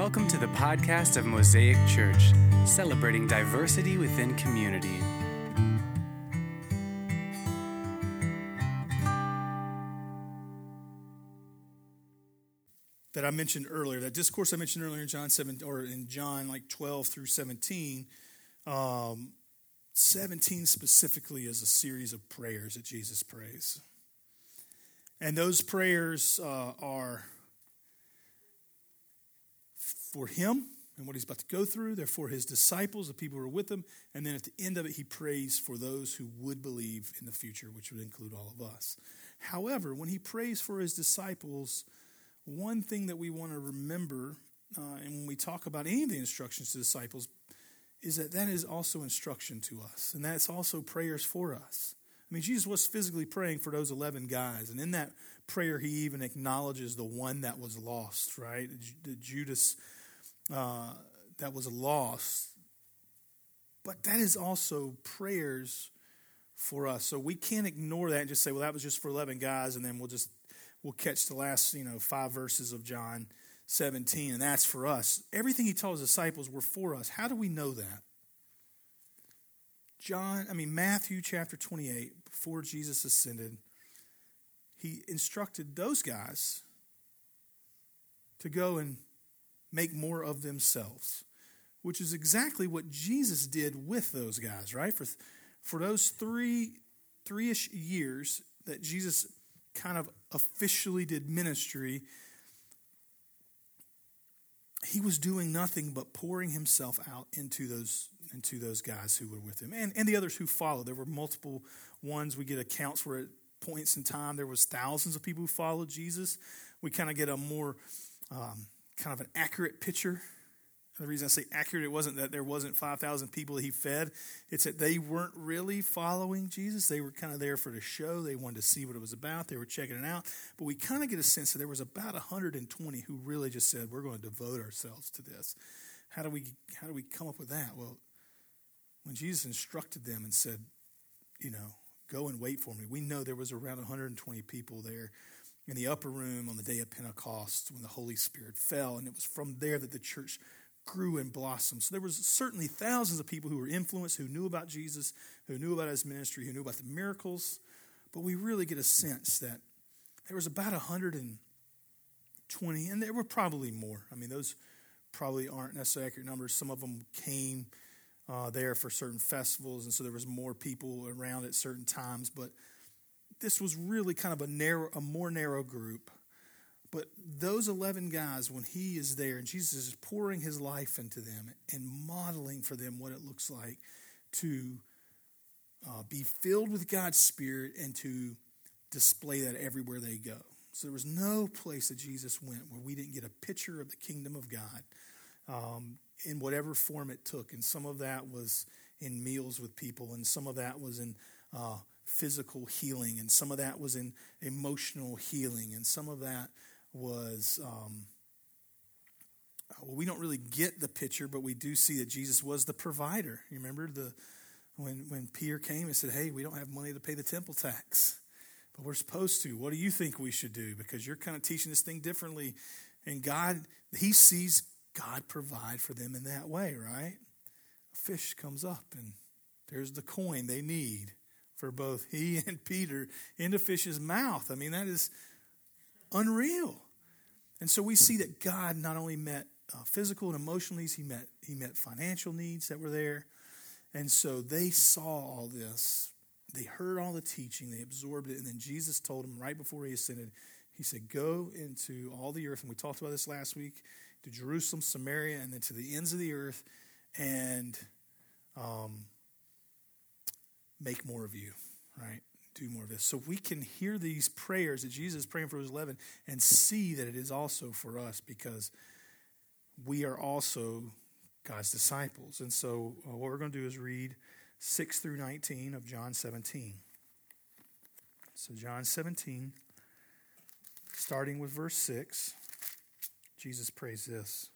Welcome to the podcast of Mosaic Church, celebrating diversity within community. That I mentioned earlier, that discourse I mentioned earlier in John 7, or in John like 12 through 17, 17 specifically is a series of prayers that Jesus prays. And those prayers are for him and what he's about to go through. They're for his disciples, the people who are with him. And then at the end of it, he prays for those who would believe in the future, which would include all of us. However, when he prays for his disciples, one thing that we want to remember, and when we talk about any of the instructions to disciples, is that is also instruction to us. And that's also prayers for us. I mean, Jesus was physically praying for those 11 guys. And in that prayer, he even acknowledges the one that was lost, right? The Judas that was lost. But that is also prayers for us. So we can't ignore that and just say, well, that was just for 11 guys, and then we'll catch the last 5 verses of John 17, and that's for us. Everything he told his disciples were for us. How do we know that? Matthew chapter 28, before Jesus ascended, he instructed those guys to go and make more of themselves, which is exactly what Jesus did with those guys, right? For those three-ish years that Jesus kind of officially did ministry, he was doing nothing but pouring himself out into those guys who were with him and the others who followed. There were multiple ones. We get accounts where at points in time there was thousands of people who followed Jesus. We kind of get a more kind of an accurate picture. The reason I say accurate, it wasn't that there wasn't 5,000 people that he fed. It's that they weren't really following Jesus. They were kind of there for the show. They wanted to see what it was about. They were checking it out. But we kind of get a sense that there was about 120 who really just said, we're going to devote ourselves to this. How do we come up with that? Well, when Jesus instructed them and said, go and wait for me, we know there was around 120 people there in the upper room on the day of Pentecost when the Holy Spirit fell. And it was from there that the church grew and blossomed. So there was certainly thousands of people who were influenced, who knew about Jesus, who knew about his ministry, who knew about the miracles. But we really get a sense that there was about 120, and there were probably more. I mean, those probably aren't necessarily accurate numbers. Some of them came there for certain festivals, and so there was more people around at certain times. But this was really kind of a more narrow group. But those 11 guys, when he is there, and Jesus is pouring his life into them and modeling for them what it looks like to be filled with God's Spirit and to display that everywhere they go. So there was no place that Jesus went where we didn't get a picture of the kingdom of God in whatever form it took. And some of that was in meals with people, and some of that was in physical healing, and some of that was in emotional healing, and some of that was, we don't really get the picture, but we do see that Jesus was the provider. You remember when Peter came and said, hey, we don't have money to pay the temple tax, but we're supposed to. What do you think we should do? Because you're kind of teaching this thing differently. And he sees God provide for them in that way, right? A fish comes up and there's the coin they need for both he and Peter in the fish's mouth. I mean, that is unreal. And so we see that God not only met physical and emotional needs, he met financial needs that were there. And so they saw all this. They heard all the teaching. They absorbed it. And then Jesus told them right before he ascended, he said, go into all the earth. And we talked about this last week, to Jerusalem, Samaria, and then to the ends of the earth, and make more of you, right? Do more of this. So we can hear these prayers that Jesus is praying for his 11 and see that it is also for us, because we are also God's disciples. And so what we're going to do is read 6 through 19 of John 17. So John 17, starting with verse 6, Jesus prays this.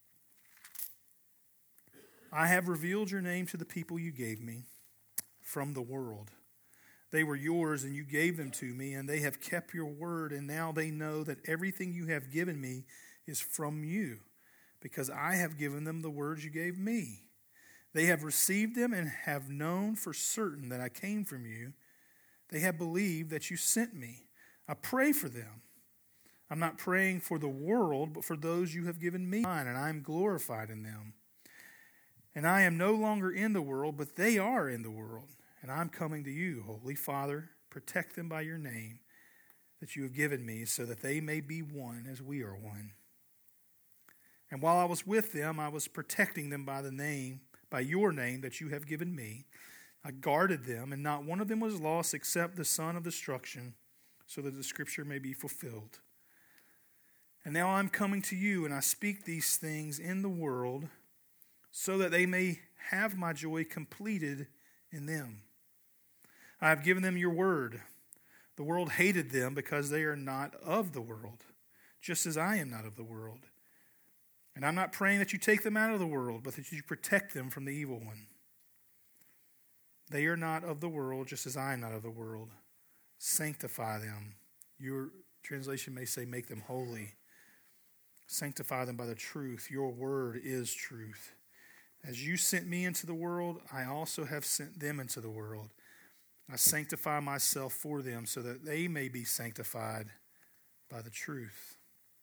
I have revealed your name to the people you gave me from the world. They were yours, and you gave them to me, and they have kept your word, and now they know that everything you have given me is from you. because I have given them the words you gave me. They have received them and have known for certain that I came from you. They have believed that you sent me. I pray for them. I'm not praying for the world, but for those you have given me, and I am glorified in them. And I am no longer in the world, but they are in the world. And I'm coming to you, Holy Father. Protect them by your name that you have given me, so that they may be one as we are one. And while I was with them, I was protecting them by your name that you have given me. I guarded them, and not one of them was lost except the son of destruction, so that the scripture may be fulfilled. And now I'm coming to you, and I speak these things in the world, so that they may have my joy completed in them. I have given them your word. The world hated them because they are not of the world, just as I am not of the world. And I'm not praying that you take them out of the world, but that you protect them from the evil one. They are not of the world, just as I am not of the world. Sanctify them. Your translation may say, make them holy. Sanctify them by the truth. Your word is truth. As you sent me into the world, I also have sent them into the world. I sanctify myself for them, so that they may be sanctified by the truth.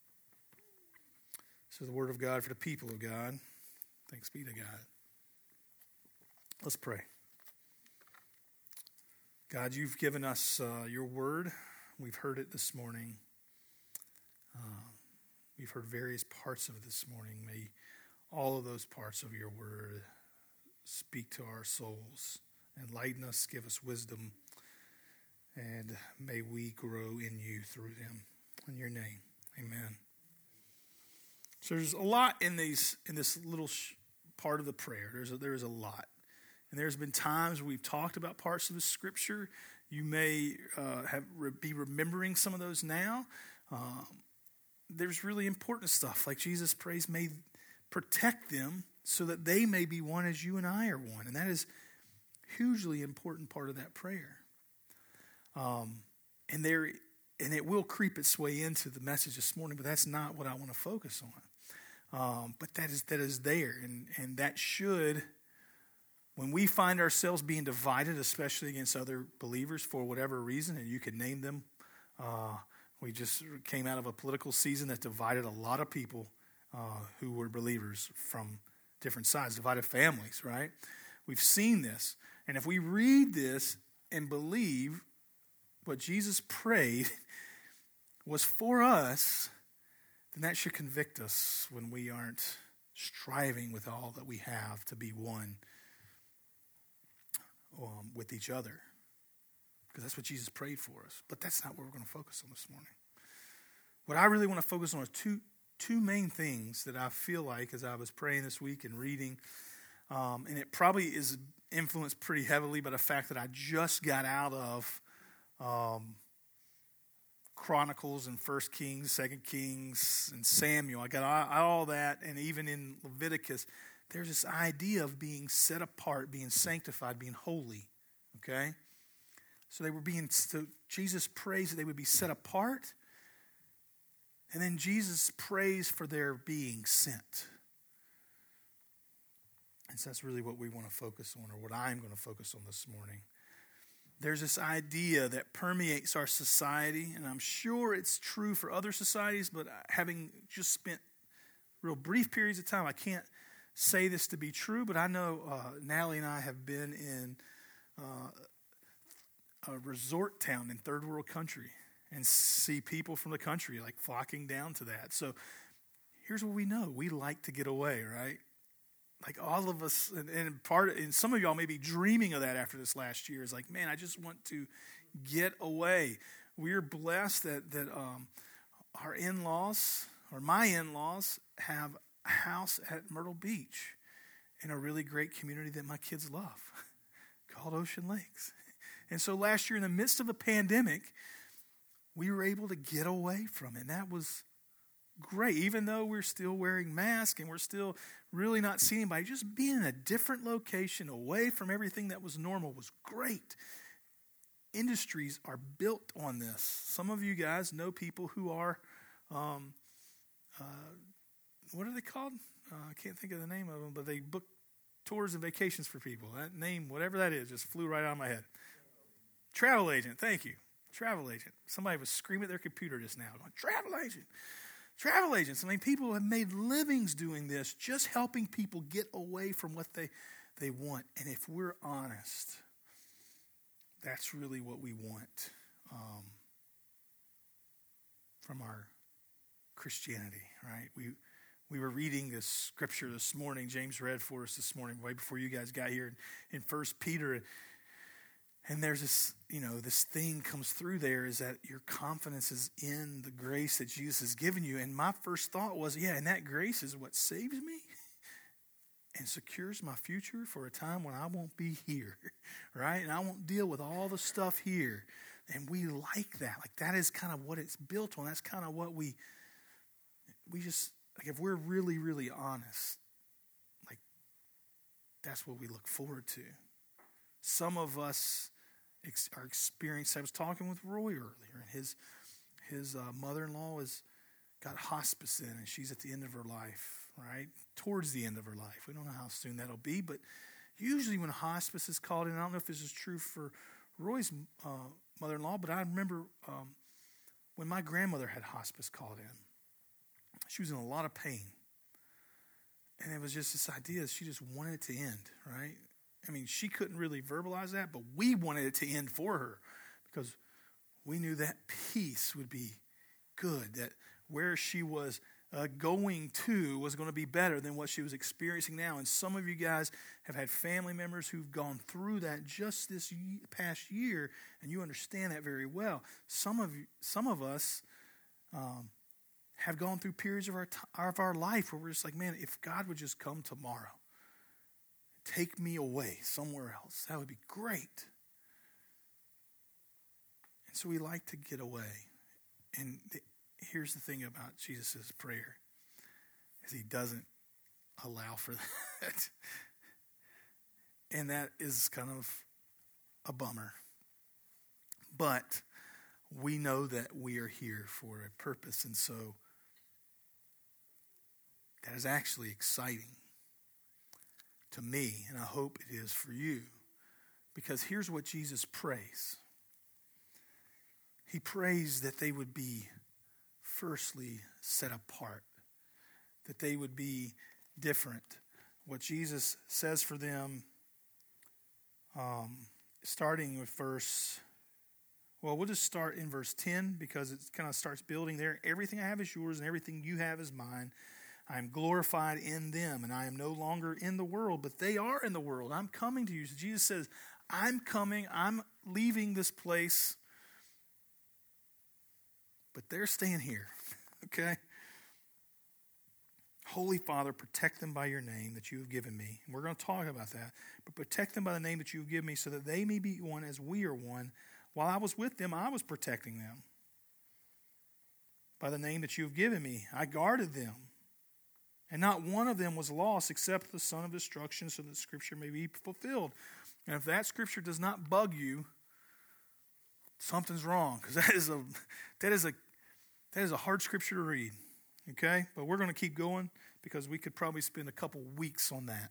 This is the word of God for the people of God. Thanks be to God. Let's pray. God, you've given us your word. We've heard it this morning. We've heard various parts of it this morning. May all of those parts of your word speak to our souls. Enlighten us, give us wisdom, and may we grow in you through them. In your name, amen. So there's a lot in this little part of the prayer. There's a lot. And there's been times we've talked about parts of the scripture. You may be remembering some of those now. There's really important stuff, like Jesus prays, may protect them so that they may be one as you and I are one. And that is hugely important part of that prayer. And it will creep its way into the message this morning, but that's not what I want to focus on. But that is there, and that should, when we find ourselves being divided, especially against other believers for whatever reason, and you can name them. We just came out of a political season that divided a lot of people who were believers from different sides, divided families, right? We've seen this. And if we read this and believe what Jesus prayed was for us, then that should convict us when we aren't striving with all that we have to be one with each other. Because that's what Jesus prayed for us. But that's not what we're going to focus on this morning. What I really want to focus on are two main things that I feel like as I was praying this week and reading. And it probably is influenced pretty heavily by the fact that I just got out of Chronicles and 1 Kings, 2 Kings, and Samuel. I got all that, and even in Leviticus, there's this idea of being set apart, being sanctified, being holy, okay? So Jesus prays that they would be set apart, and then Jesus prays for their being sent. And so that's really what we want to focus on, or what I'm going to focus on this morning. There's this idea that permeates our society, and I'm sure it's true for other societies, but having just spent real brief periods of time, I can't say this to be true, but I know Natalie and I have been in a resort town in third world country and see people from the country like flocking down to that. So here's what we know. We like to get away, right? Like all of us, and some of y'all may be dreaming of that after this last year. Is like, man, I just want to get away. We're blessed that our in-laws, or my in-laws, have a house at Myrtle Beach in a really great community that my kids love called Ocean Lakes. And so last year, in the midst of a pandemic, we were able to get away from it. And that was great. Even though we're still wearing masks and we're still really not seeing anybody, just being in a different location away from everything that was normal was great. Industries are built on this. Some of you guys know people who are what are they called? I can't think of the name of them, but they book tours and vacations for people. That name, whatever that is, just flew right out of my head. Travel agent, thank you. Travel agent. Somebody was screaming at their computer just now, going, travel agent. Travel agents. I mean, people have made livings doing this, just helping people get away from what they want. And if we're honest, that's really what we want from our Christianity, right? We were reading this scripture this morning. James read for us this morning, right before you guys got here in 1 Peter. And there's this, this thing comes through there is that your confidence is in the grace that Jesus has given you. And my first thought was, and that grace is what saves me and secures my future for a time when I won't be here, right? And I won't deal with all the stuff here. And we like that. Like, that is kind of what it's built on. That's kind of what we just, like, if we're really, really honest, like, that's what we look forward to. Some of us are experienced. I was talking with Roy earlier, and his mother-in-law has got hospice in, and she's at the end of her life, right? Towards the end of her life. We don't know how soon that'll be, but usually when hospice is called in, I don't know if this is true for Roy's mother-in-law, but I remember when my grandmother had hospice called in, she was in a lot of pain. And it was just this idea that she just wanted it to end, right? I mean, she couldn't really verbalize that, but we wanted it to end for her because we knew that peace would be good, that where she was going to was going to be better than what she was experiencing now. And some of you guys have had family members who've gone through that just this past year, and you understand that very well. Some of us have gone through periods of our life where we're just like, man, if God would just come tomorrow, take me away somewhere else, that would be great. And so we like to get away. And here's the thing about Jesus' prayer, is he doesn't allow for that. And that is kind of a bummer. But we know that we are here for a purpose, and so that is actually exciting to me, and I hope it is for you. Because here's what Jesus prays. He prays that they would be firstly set apart, that they would be different. What Jesus says for them, starting with we'll just start in verse 10 because it kind of starts building there. Everything I have is yours and everything you have is mine. I am glorified in them, and I am no longer in the world, but they are in the world. I'm coming to you. So Jesus says, I'm coming. I'm leaving this place, but they're staying here, okay? Holy Father, protect them by your name that you have given me. And we're going to talk about that. But protect them by the name that you have given me so that they may be one as we are one. While I was with them, I was protecting them. By the name that you have given me, I guarded them. And not one of them was lost except the son of destruction, so that Scripture may be fulfilled. And if that Scripture does not bug you, something's wrong, because that is a hard Scripture to read. Okay? But we're going to keep going because we could probably spend a couple weeks on that.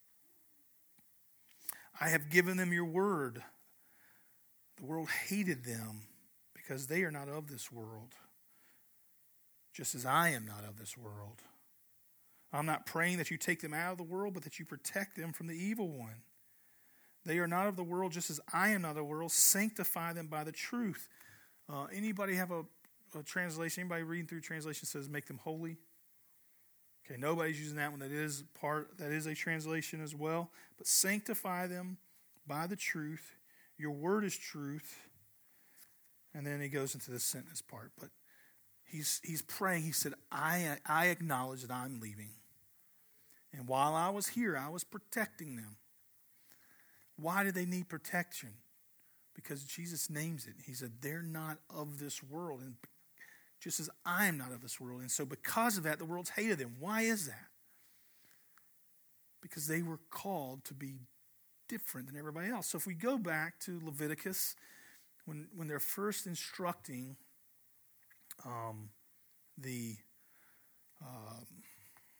I have given them your word. The world hated them because they are not of this world, just as I am not of this world. I'm not praying that you take them out of the world, but that you protect them from the evil one. They are not of the world, just as I am not of the world. Sanctify them by the truth. Anybody have a translation? Anybody reading through translation says make them holy? Okay, nobody's using that one. That is a translation as well. But sanctify them by the truth. Your word is truth. And then he goes into the sentence part. But he's praying. He said, I acknowledge that I'm leaving. And while I was here, I was protecting them. Why did they need protection? Because Jesus names it. He said, they're not of this world. And just as I am not of this world. And so because of that, the world's hated them. Why is that? Because they were called to be different than everybody else. So if we go back to Leviticus, when they're first instructing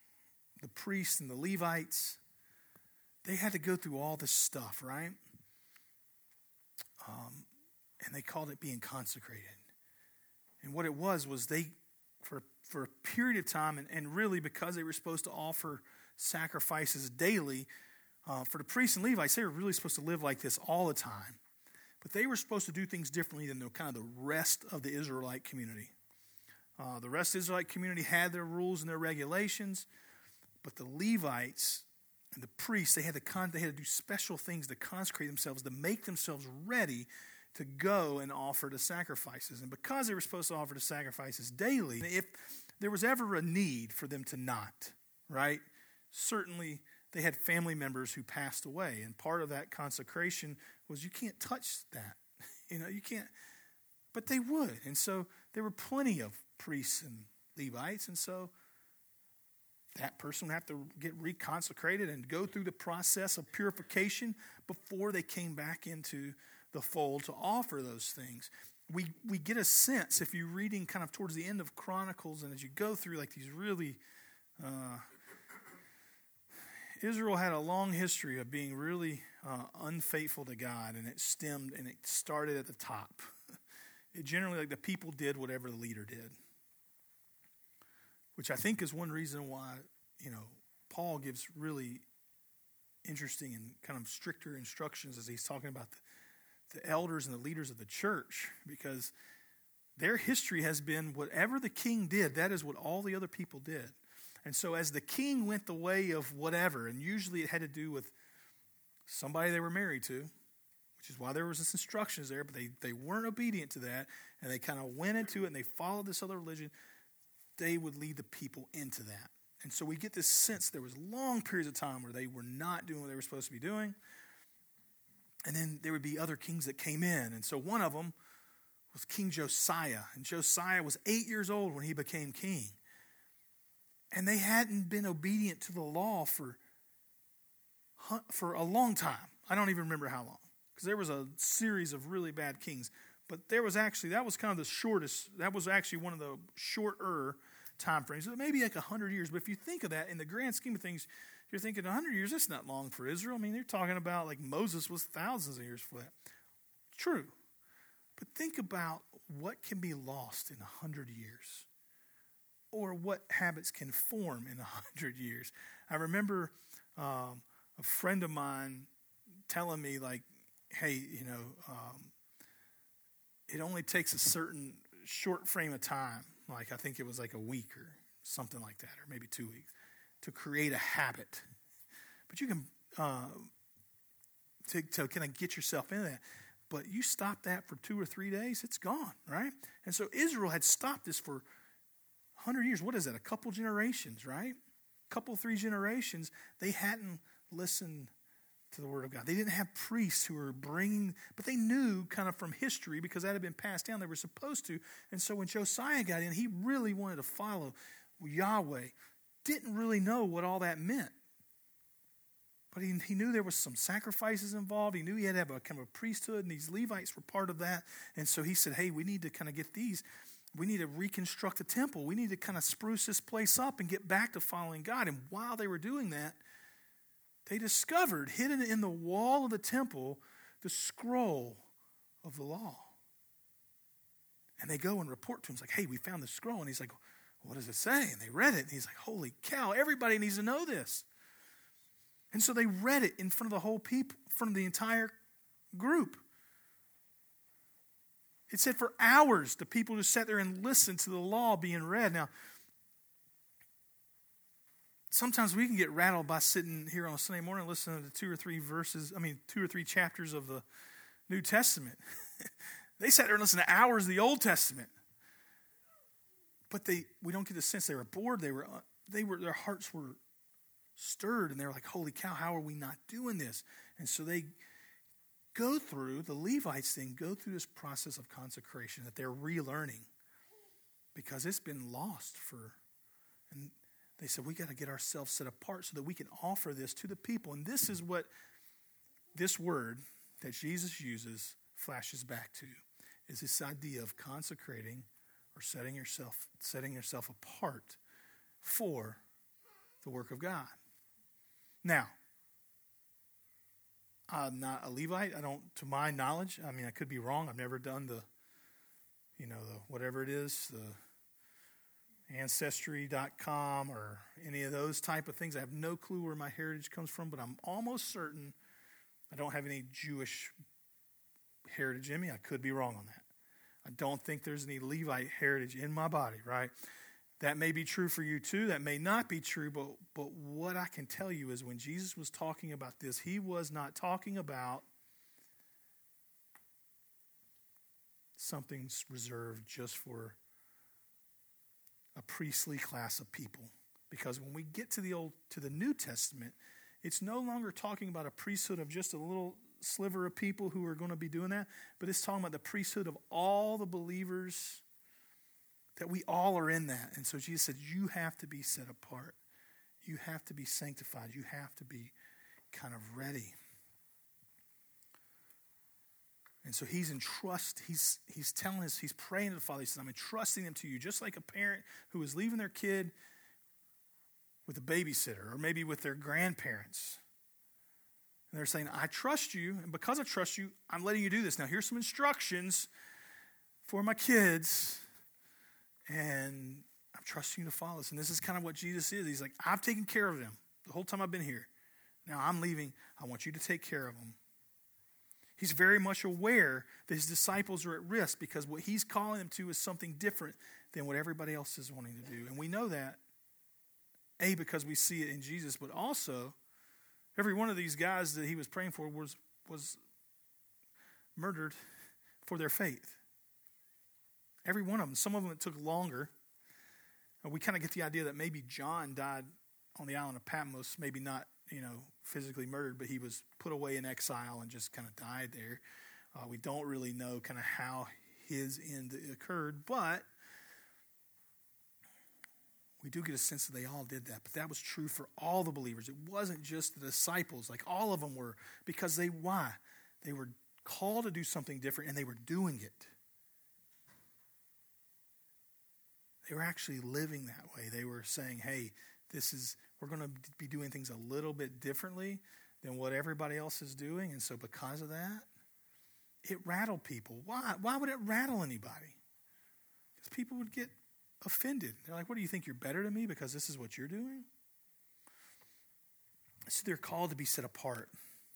the priests and the Levites, they had to go through all this stuff, right? And they called it being consecrated. And what it was they, for a period of time, and really because they were supposed to offer sacrifices daily, for the priests and Levites, they were really supposed to live like this all the time. But they were supposed to do things differently than the rest of the Israelite community. The rest of the Israelite community had their rules and their regulations, but the Levites and the priests, they had to do special things to consecrate themselves, to make themselves ready to go and offer the sacrifices. And because they were supposed to offer the sacrifices daily, if there was ever a need for them to not, right? Certainly they had family members who passed away, and part of that consecration was you can't touch that. You can't, but they would. And so there were plenty of priests and Levites, and so that person would have to get reconsecrated and go through the process of purification before they came back into the fold to offer those things. We get a sense, if you're reading kind of towards the end of Chronicles, and as you go through like these really, Israel had a long history of being really unfaithful to God, and it started at the top. It generally, like the people did whatever the leader did, which I think is one reason why, Paul gives really interesting and kind of stricter instructions as he's talking about the elders and the leaders of the church, because their history has been whatever the king did, that is what all the other people did. And so as the king went the way of whatever, and usually it had to do with somebody they were married to, which is why there was this instructions there, but they weren't obedient to that, and they kind of went into it and they followed this other religion, they would lead the people into that. And so we get this sense there was long periods of time where they were not doing what they were supposed to be doing. And then there would be other kings that came in. And so one of them was King Josiah. And Josiah was 8 years old when he became king. And they hadn't been obedient to the law for a long time. I don't even remember how long, because there was a series of really bad kings. But that was kind of the shortest, that was actually one of the shorter time frames. So maybe like 100 years. But if you think of that in the grand scheme of things, you're thinking 100 years, that's not long for Israel. I mean, they're talking about like Moses was thousands of years for that. True. But think about what can be lost in 100 years, or what habits can form in 100 years. I remember a friend of mine telling me, like, hey, it only takes a certain short frame of time, like I think it was like a week or something like that, or maybe 2 weeks, to create a habit. But you can, to kind of get yourself into that. But you stop that for 2 or 3 days, it's gone, right? And so Israel had stopped this for 100 years. What is that? A couple generations, right? A couple, 3 generations. They hadn't listened to the word of God. They didn't have priests who were bringing, but they knew kind of from history, because that had been passed down, they were supposed to. And so when Josiah got in, he really wanted to follow Yahweh. Didn't really know what all that meant. But he knew there was some sacrifices involved. He knew he had to have a kind of a priesthood, and these Levites were part of that. And so he said, hey, we need to kind of get these. We need to reconstruct the temple. We need to kind of spruce this place up and get back to following God. And while they were doing that, they discovered, hidden in the wall of the temple, the scroll of the law. And they go and report to him. It's like, hey, we found the scroll. And he's like, what does it say? And they read it. And he's like, holy cow, everybody needs to know this. And so they read it in front of the whole people, in front of the entire group. It said for hours, the people just sat there and listened to the law being read. Now, sometimes we can get rattled by sitting here on a Sunday morning listening to 2 or 3 chapters of the New Testament. They sat there and listened to hours of the Old Testament. But we don't get the sense they were bored. Their hearts were stirred, and they were like, holy cow, how are we not doing this? And so they go through, the Levites go through this process of consecration that they're relearning, because it's been lost and they said, we got to get ourselves set apart so that we can offer this to the people. And this is what this word that Jesus uses flashes back to, is this idea of consecrating or setting yourself apart for the work of God. Now, I'm not a Levite. To my knowledge, I mean, I could be wrong. I've never done the whatever it is, the Ancestry.com or any of those type of things. I have no clue where my heritage comes from, but I'm almost certain I don't have any Jewish heritage in me. I could be wrong on that. I don't think there's any Levite heritage in my body, right? That may be true for you too. That may not be true, but what I can tell you is when Jesus was talking about this, he was not talking about something reserved just for a priestly class of people. Because when we get to the New Testament, it's no longer talking about a priesthood of just a little sliver of people who are going to be doing that, but it's talking about the priesthood of all the believers, that we all are in that. And so Jesus said, you have to be set apart. You have to be sanctified. You have to be kind of ready. And so he's in trust. He's telling us, he's praying to the Father. He says, I'm entrusting them to you, just like a parent who is leaving their kid with a babysitter or maybe with their grandparents. And they're saying, I trust you, and because I trust you, I'm letting you do this. Now, here's some instructions for my kids, and I'm trusting you to follow this. And this is kind of what Jesus is. He's like, I've taken care of them the whole time I've been here. Now I'm leaving. I want you to take care of them. He's very much aware that his disciples are at risk because what he's calling them to is something different than what everybody else is wanting to do. And we know that, A, because we see it in Jesus, but also every one of these guys that he was praying for was murdered for their faith. Every one of them. Some of them it took longer. We kind of get the idea that maybe John died on the island of Patmos, maybe not, physically murdered, but he was put away in exile and just kind of died there. We don't really know kind of how his end occurred, but we do get a sense that they all did that. But that was true for all the believers. It wasn't just the disciples. Like all of them were, because why? They were called to do something different, and they were doing it. They were actually living that way. They were saying, hey, we're going to be doing things a little bit differently than what everybody else is doing. And so because of that, it rattled people. Why? Why would it rattle anybody? Because people would get offended. They're like, what do you think, you're better than me because this is what you're doing? So they're called to be set apart.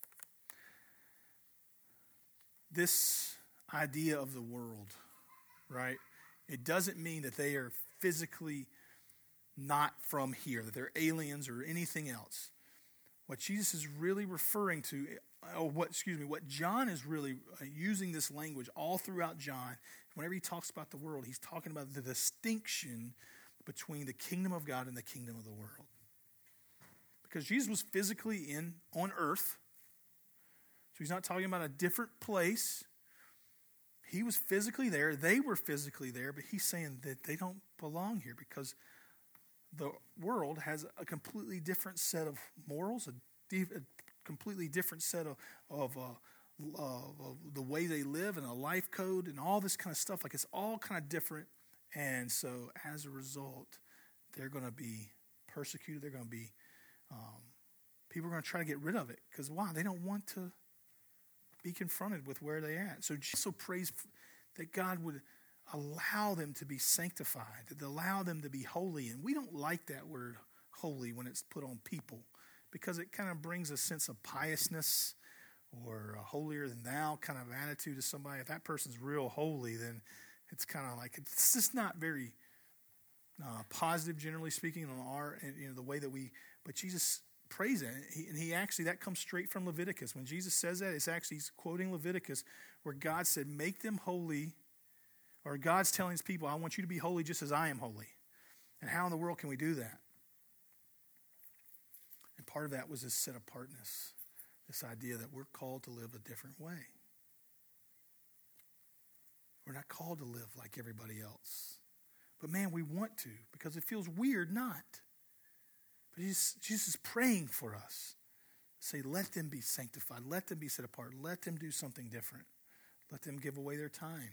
This idea of the world, right? It doesn't mean that they are physically not from here, that they're aliens or anything else. What Jesus is really referring to, what John is really using this language all throughout John. Whenever he talks about the world, he's talking about the distinction between the kingdom of God and the kingdom of the world. Because Jesus was physically on earth, so he's not talking about a different place. He was physically there. They were physically there, but he's saying that they don't belong here because the world has a completely different set of morals, a completely different set of the way they live and a life code and all this kind of stuff. Like it's all kind of different. And so as a result, they're going to be persecuted. They're going to be, people are going to try to get rid of it. Because why? They don't want to be confronted with where they're at. So Jesus prays that God would allow them to be sanctified, that allow them to be holy. And we don't like that word holy when it's put on people because it kind of brings a sense of piousness or a holier than thou kind of attitude to somebody. If that person's real holy, then it's kind of like, it's just not very positive, generally speaking, on the way that but Jesus prays it. And he actually, that comes straight from Leviticus. When Jesus says that, he's quoting Leviticus where God said, make them holy. Or God's telling his people, I want you to be holy just as I am holy. And how in the world can we do that? And part of that was this set apartness, this idea that we're called to live a different way. We're not called to live like everybody else. But man, we want to because it feels weird not. But Jesus is praying for us. Say, let them be sanctified. Let them be set apart. Let them do something different. Let them give away their time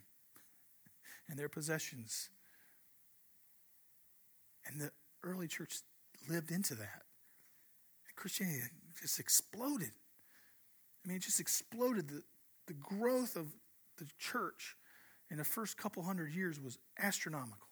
and their possessions. And the early church lived into that. Christianity just exploded. I mean, it just exploded. The growth of the church in the first couple hundred years was astronomical.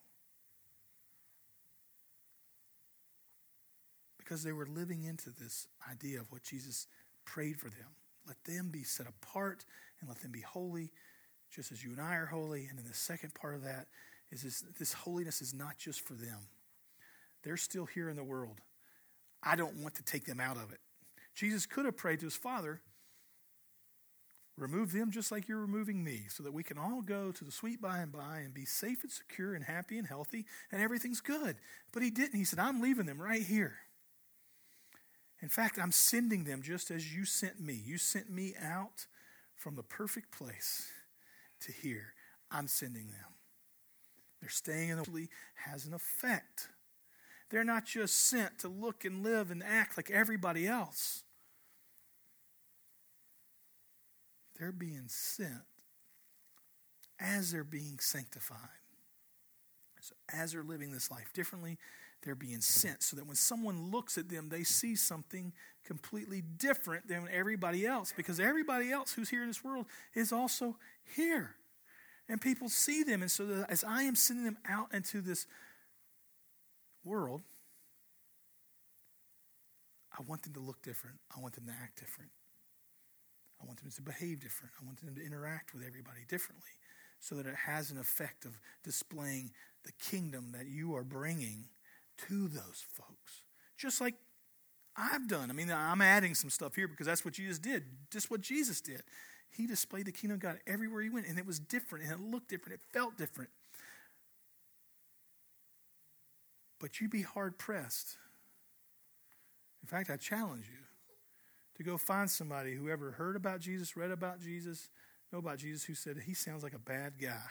Because they were living into this idea of what Jesus prayed for them. Let them be set apart and let them be holy, just as you and I are holy. And then the second part of that is this holiness is not just for them. They're still here in the world. I don't want to take them out of it. Jesus could have prayed to his Father, remove them just like you're removing me, so that we can all go to the sweet by and by and be safe and secure and happy and healthy and everything's good. But he didn't. He said, I'm leaving them right here. In fact, I'm sending them just as you sent me. You sent me out from the perfect place to here. I'm sending them. They're staying in the has an effect. They're not just sent to look and live and act like everybody else. They're being sent as they're being sanctified. So as they're living this life differently, they're being sent so that when someone looks at them, they see something completely different than everybody else, because everybody else who's here in this world is also here. And people see them. And so that as I am sending them out into this world, I want them to look different. I want them to act different. I want them to behave different. I want them to interact with everybody differently so that it has an effect of displaying the kingdom that you are bringing to those folks. Just like I've done. I mean, I'm adding some stuff here because that's what Jesus did. Just what Jesus did. He displayed the kingdom of God everywhere he went, and it was different, and it looked different, it felt different. But you'd be hard-pressed. In fact, I challenge you to go find somebody who ever heard about Jesus, read about Jesus, know about Jesus, who said, he sounds like a bad guy.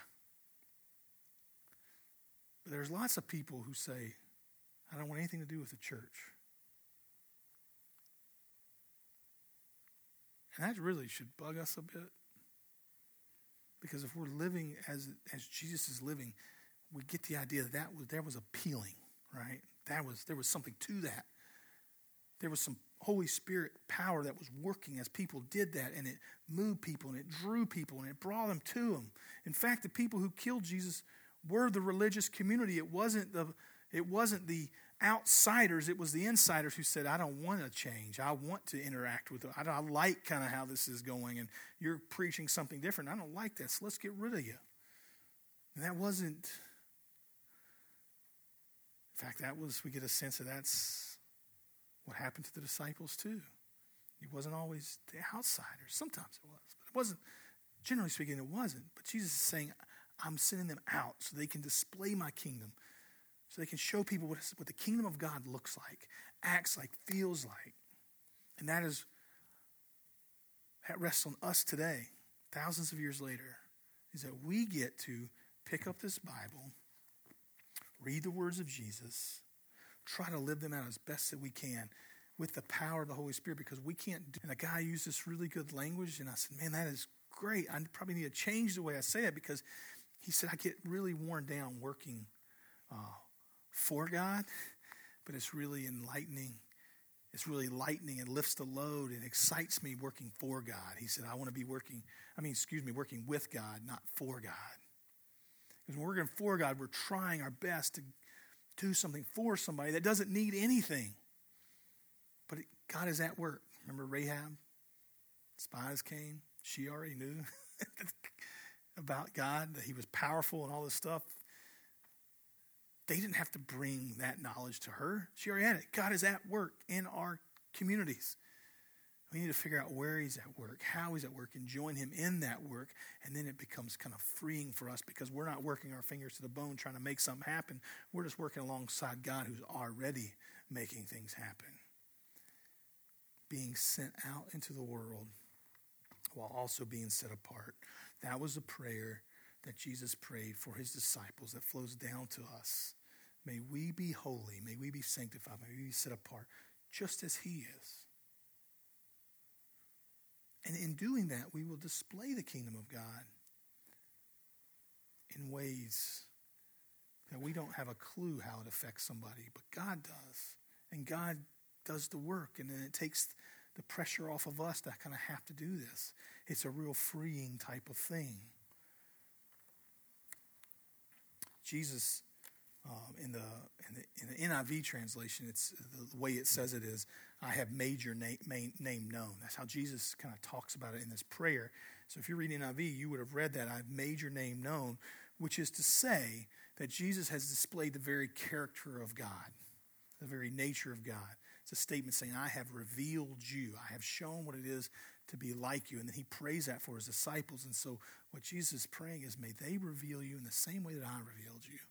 But there's lots of people who say, I don't want anything to do with the church. And that really should bug us a bit. Because if we're living as Jesus is living, we get the idea that there was appealing, right? There was something to that. There was some Holy Spirit power that was working as people did that, and it moved people, and it drew people, and it brought them to him. In fact, the people who killed Jesus were the religious community. It wasn't the outsiders. It was the insiders who said, I don't want to change. I want to interact with it. I like kind of how this is going, and you're preaching something different. I don't like that, so let's get rid of you. And that wasn't, in fact, we get a sense that that's what happened to the disciples too. It wasn't always the outsiders. Sometimes it was, but it wasn't, generally speaking, it wasn't. But Jesus is saying, I'm sending them out so they can display my kingdom, so they can show people what the kingdom of God looks like, acts like, feels like. And that rests on us today, thousands of years later, is that we get to pick up this Bible, read the words of Jesus, try to live them out as best that we can with the power of the Holy Spirit, because we can't do. And a guy used this really good language, and I said, man, that is great. I probably need to change the way I say it, because he said, I get really worn down working for God, but it's really enlightening. It's really lightening. It lifts the load and excites me working for God. He said, I want to be working with God, not for God. Because when we're working for God, we're trying our best to do something for somebody that doesn't need anything. But God is at work. Remember Rahab? Spies came. She already knew about God, that he was powerful and all this stuff. They didn't have to bring that knowledge to her. She already had it. God is at work in our communities. We need to figure out where he's at work, how he's at work, and join him in that work. And then it becomes kind of freeing for us, because we're not working our fingers to the bone trying to make something happen. We're just working alongside God, who's already making things happen. Being sent out into the world while also being set apart. That was a prayer that Jesus prayed for his disciples that flows down to us. May we be holy. May we be sanctified. May we be set apart just as he is. And in doing that, we will display the kingdom of God in ways that we don't have a clue how it affects somebody, but God does. And God does the work, and then it takes the pressure off of us to kind of have to do this. It's a real freeing type of thing. Jesus, in the NIV translation, it's the way it says it is, I have made your name known. That's how Jesus kind of talks about it in this prayer. So if you're reading NIV, you would have read that, I've made your name known, which is to say that Jesus has displayed the very character of God, the very nature of God. It's a statement saying, I have revealed you. I have shown what it is to be like you. And then he prays that for his disciples. And so what Jesus is praying is, may they reveal you in the same way that I revealed you.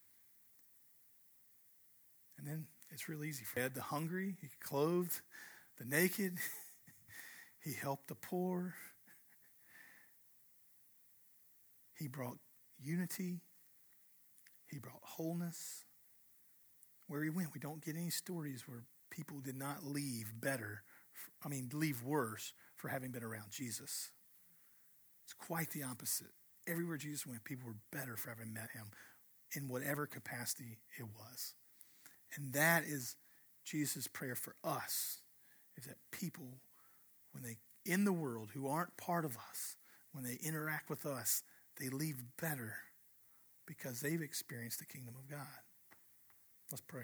And then it's real easy. He fed the hungry. He clothed the naked. He helped the poor. He brought unity. He brought wholeness. Where he went, we don't get any stories where people did not leave worse for having been around Jesus. It's quite the opposite. Everywhere Jesus went, people were better for having met him in whatever capacity it was. And that is Jesus' prayer for us, is that people, when they in the world who aren't part of us, when they interact with us, they leave better because they've experienced the kingdom of God. Let's pray.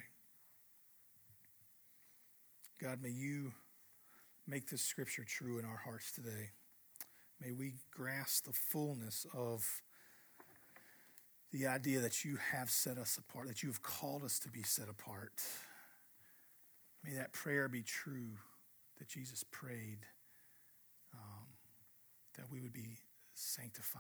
God, may you make this scripture true in our hearts today. May we grasp the fullness of the idea that you have set us apart, that you have called us to be set apart. May that prayer be true that Jesus prayed, that we would be sanctified,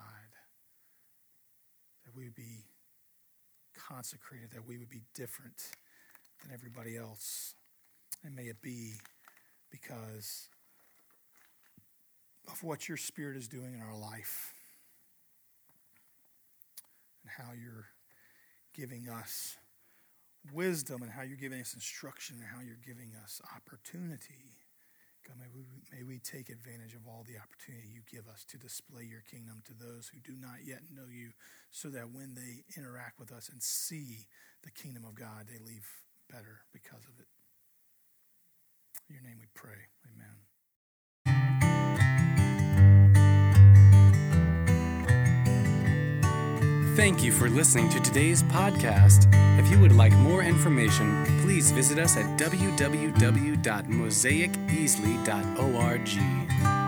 that we would be consecrated, that we would be different than everybody else. And may it be because of what your Spirit is doing in our life and how you're giving us wisdom and how you're giving us instruction and how you're giving us opportunity. God, may we take advantage of all the opportunity you give us to display your kingdom to those who do not yet know you, so that when they interact with us and see the kingdom of God, they leave better because of it. In your name we pray. Amen. Thank you for listening to today's podcast. If you would like more information, please visit us at www.mosaiceasley.org.